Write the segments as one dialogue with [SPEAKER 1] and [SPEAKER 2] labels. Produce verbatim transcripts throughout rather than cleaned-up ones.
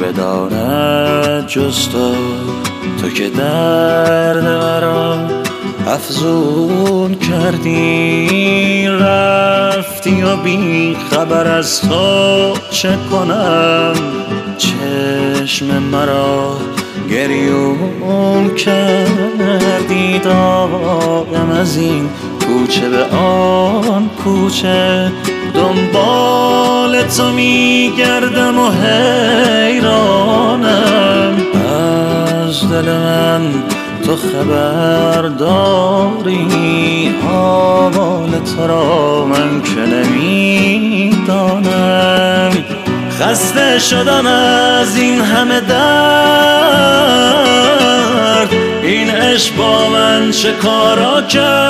[SPEAKER 1] بداند جز تو، تو که درد مرا افزون کردی. رفتی و بی خبر از تو چه کنم، چشم مرا گریون کردی. دارم از این کوچه به آن کوچه، دنبال تو میگردم و حیرانم. از دل من تو خبر داری، آوال تو را من که نمیدانم. خسته شدم از این همه درد، این عشق با من چه کارا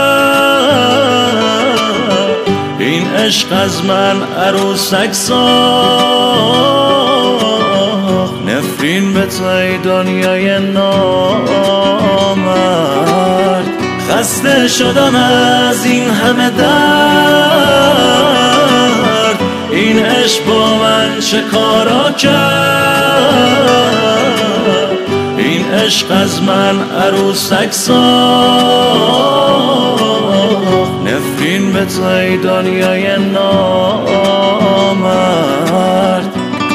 [SPEAKER 1] کرد. این عشق از من عروسک ساخت، نفرین به توی دنیای نامرد. خسته شدم از این همه درد، این عشق با من چه کارا کرد. این عشق از من عروسک ساخت، نفرین به توی دنیای نامرد.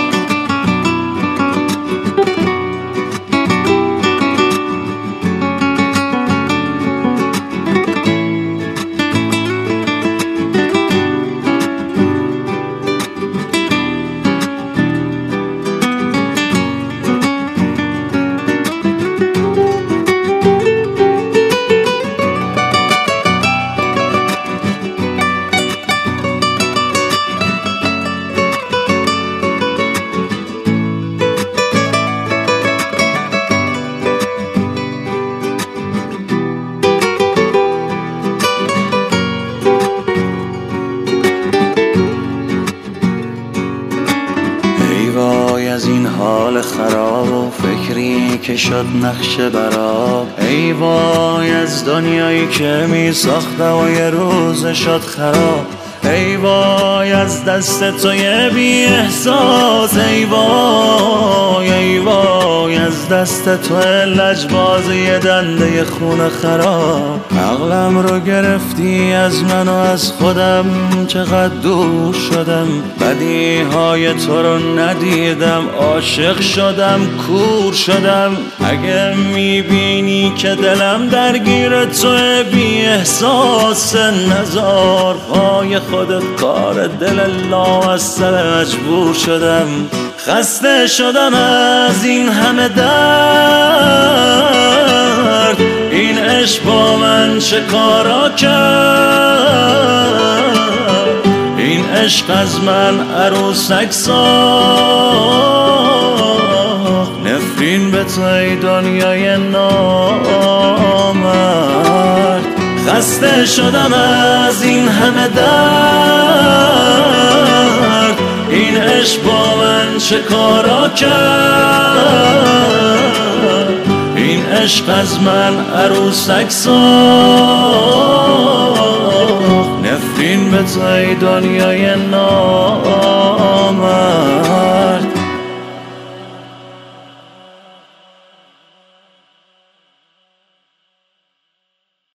[SPEAKER 1] از این حال خراب و فکری که شد نقش براب. ای وای از دنیایی که می ساختم و یه روز شد خراب. ای وای از دست توی بی احساس. ای وای ای وای از دست تو لجباز یه دنده خون خراب. عقلم رو گرفتی از من و از خودم، چقدر دور شدم. بدیهای تو رو ندیدم، عاشق شدم، کور شدم. اگه میبینی که دلم درگیر تو بی احساس، نزار پای خودت کار دل لامصب مجبور شدم. خسته شدم از این همه درد، این عشق با من چه کارا کرد. این عشق از من عروسک ساخت، نفرین به توی دنیای نامرد. خسته شدم از این همه درد، این عشق با من چه کارا کرد. این عشق از من عروسک ساخت، نفرین به توی دنیای نامرد.